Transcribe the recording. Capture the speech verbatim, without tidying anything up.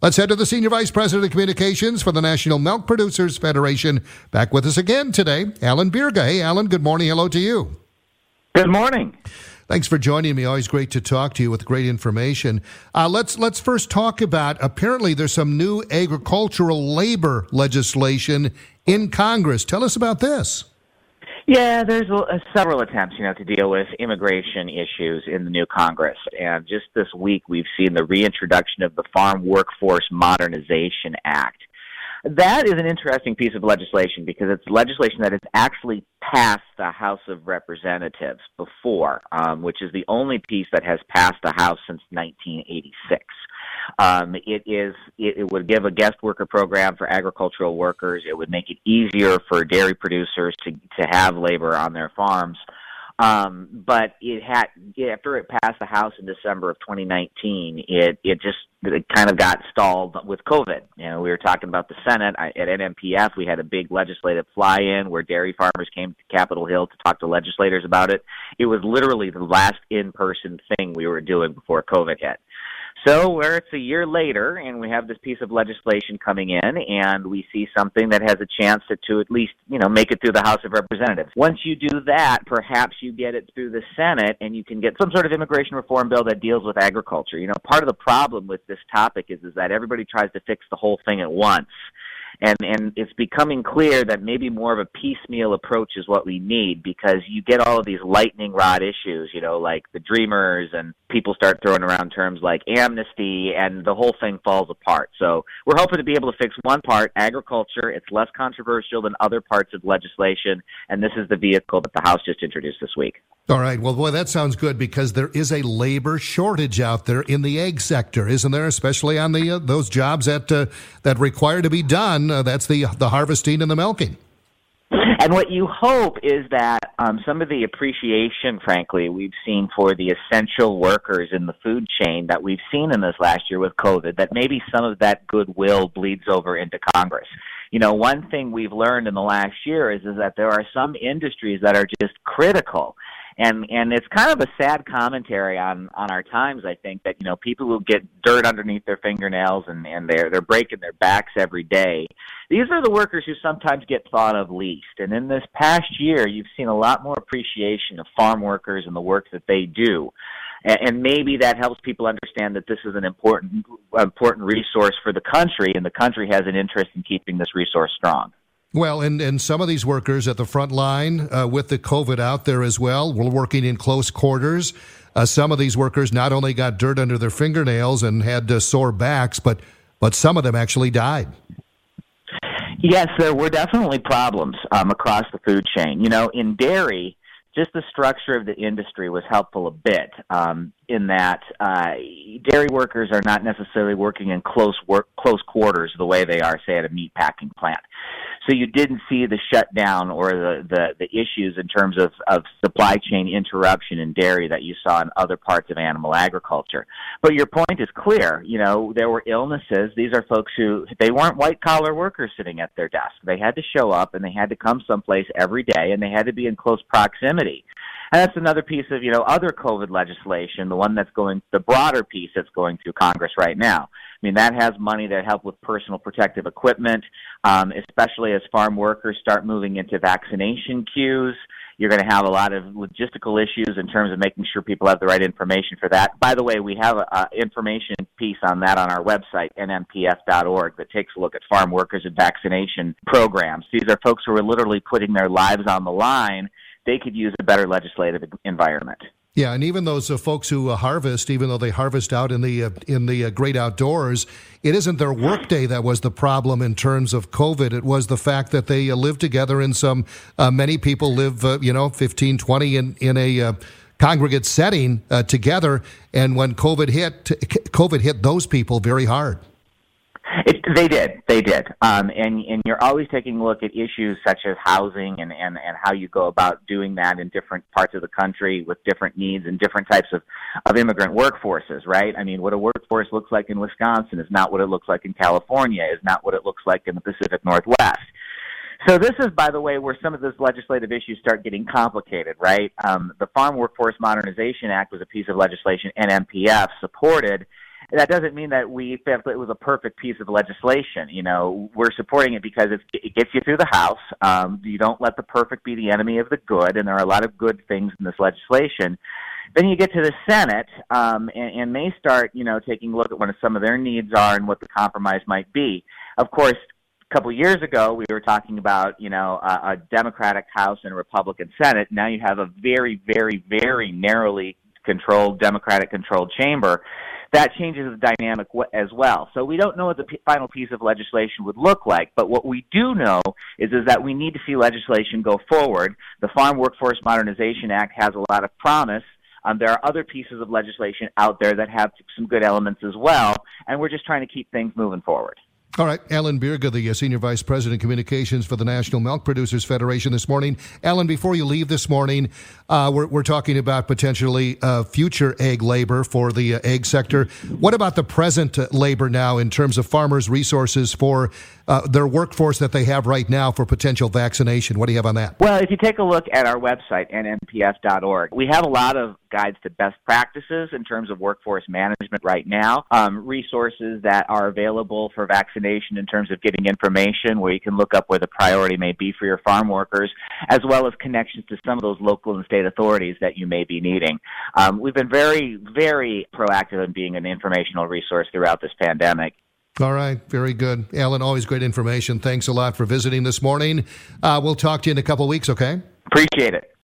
Let's head to the Senior Vice President of Communications for the National Milk Producers Federation. Back with us again today, Alan Bierga. Hey, Alan, good morning. Hello to you. Good morning. Thanks for joining me. Always great to talk to you with great information. Uh, let's let's first talk about, apparently there's some new agricultural labor legislation in Congress. Tell us about this. Yeah, there's uh, several attempts, you know, to deal with immigration issues in the new Congress. And just this week, we've seen the reintroduction of the Farm Workforce Modernization Act. That is an interesting piece of legislation because it's legislation that has actually passed the House of Representatives before, um, which is the only piece that has passed the House since nineteen eighty-six. Um, it is. It, it would give a guest worker program for agricultural workers. It would make it easier for dairy producers to to have labor on their farms. Um, but it had after it passed the House in December of twenty nineteen, it it just it kind of got stalled with COVID. You know, we were talking about the Senate I, at N M P F. We had a big legislative fly-in where dairy farmers came to Capitol Hill to talk to legislators about it. It was literally the last in-person thing we were doing before COVID hit. So where it's a year later and we have this piece of legislation coming in and we see something that has a chance to, to at least, you know, make it through the House of Representatives. Once you do that, perhaps you get it through the Senate and you can get some sort of immigration reform bill that deals with agriculture. You know, part of the problem with this topic is, is that everybody tries to fix the whole thing at once. And and it's becoming clear that maybe more of a piecemeal approach is what we need because you get all of these lightning rod issues, you know, like the Dreamers, and people start throwing around terms like amnesty, and the whole thing falls apart. So we're hoping to be able to fix one part, agriculture. It's less controversial than other parts of legislation, and this is the vehicle that the House just introduced this week. All right. Well, boy, that sounds good because there is a labor shortage out there in the egg sector, isn't there? Especially on the uh, those jobs that uh, that require to be done. Uh, that's the the harvesting and the milking. And what you hope is that um, some of the appreciation, frankly, we've seen for the essential workers in the food chain that we've seen in this last year with COVID, that maybe some of that goodwill bleeds over into Congress. You know, one thing we've learned in the last year is, is that there are some industries that are just critical. And and it's kind of a sad commentary on, on our times, I think, that, you know, people who get dirt underneath their fingernails and, and they're they're breaking their backs every day. These are the workers who sometimes get thought of least. And in this past year, you've seen a lot more appreciation of farm workers and the work that they do. And, and maybe that helps people understand that this is an important important resource for the country, and the country has an interest in keeping this resource strong. Well, and, and some of these workers at the front line uh, with the COVID out there as well, we're working in close quarters. Uh, some of these workers not only got dirt under their fingernails and had uh, sore backs, but but some of them actually died. Yes, there were definitely problems um, across the food chain. You know, in dairy, just the structure of the industry was helpful a bit um, in that uh, dairy workers are not necessarily working in close work, close quarters the way they are, say, at a meat packing plant. So you didn't see the shutdown or the, the, the issues in terms of, of supply chain interruption in dairy that you saw in other parts of animal agriculture. But your point is clear. You know, there were illnesses. These are folks who, they weren't white-collar workers sitting at their desk. They had to show up, and they had to come someplace every day, and they had to be in close proximity. And that's another piece of, you know, other COVID legislation, the one that's going, the broader piece that's going through Congress right now. I mean, that has money that help with personal protective equipment, um, especially as farm workers start moving into vaccination queues. You're going to have a lot of logistical issues in terms of making sure people have the right information for that. By the way, we have an information piece on that on our website, N M P F dot org, that takes a look at farm workers and vaccination programs. These are folks who are literally putting their lives on the line. They could use a better legislative environment. Yeah, and even those uh, folks who uh, harvest, even though they harvest out in the uh, in the uh, great outdoors, it isn't their workday that was the problem in terms of COVID. It was the fact that they uh, live together in some, uh, many people live, uh, you know, fifteen, twenty in, in a uh, congregate setting uh, together. And when COVID hit, COVID hit those people very hard. It, they did. They did. Um, and, and you're always taking a look at issues such as housing and, and, and how you go about doing that in different parts of the country with different needs and different types of, of immigrant workforces, right? I mean, what a workforce looks like in Wisconsin is not what it looks like in California, is not what it looks like in the Pacific Northwest. So this is, by the way, where some of those legislative issues start getting complicated, right? Um, the Farm Workforce Modernization Act was a piece of legislation N M P F supported. that doesn't mean that we felt it was a perfect piece of legislation. You know, we're supporting it because it's, it gets you through the House. Um, you don't let the perfect be the enemy of the good, and there are a lot of good things in this legislation. Then you get to the Senate, um, and, and they start, you know, taking a look at what some of their needs are and what the compromise might be. Of course, a couple of years ago, we were talking about, you know, a, a Democratic House and a Republican Senate. Now you have a very, very, very narrowly controlled, Democratic-controlled chamber. That changes the dynamic as well. So we don't know what the p- final piece of legislation would look like, but what we do know is, is that we need to see legislation go forward. The Farm Workforce Modernization Act has a lot of promise. Um, there are other pieces of legislation out there that have some good elements as well, and we're just trying to keep things moving forward. All right, Alan Birga, the uh, Senior Vice President Communications for the National Milk Producers Federation this morning. Alan, before you leave this morning, uh, we're, we're talking about potentially uh, future egg labor for the uh, egg sector. What about the present uh, labor now in terms of farmers' resources for uh, their workforce that they have right now for potential vaccination? What do you have on that? Well, if you take a look at our website, N M P F dot org, we have a lot of guides to best practices in terms of workforce management right now, um, resources that are available for vaccination in terms of getting information where you can look up where the priority may be for your farm workers, as well as connections to some of those local and state authorities that you may be needing. Um, we've been very, very proactive in being an informational resource throughout this pandemic. All right. Very good. Alan, always great information. Thanks a lot for visiting this morning. Uh, we'll talk to you in a couple weeks, okay? Appreciate it.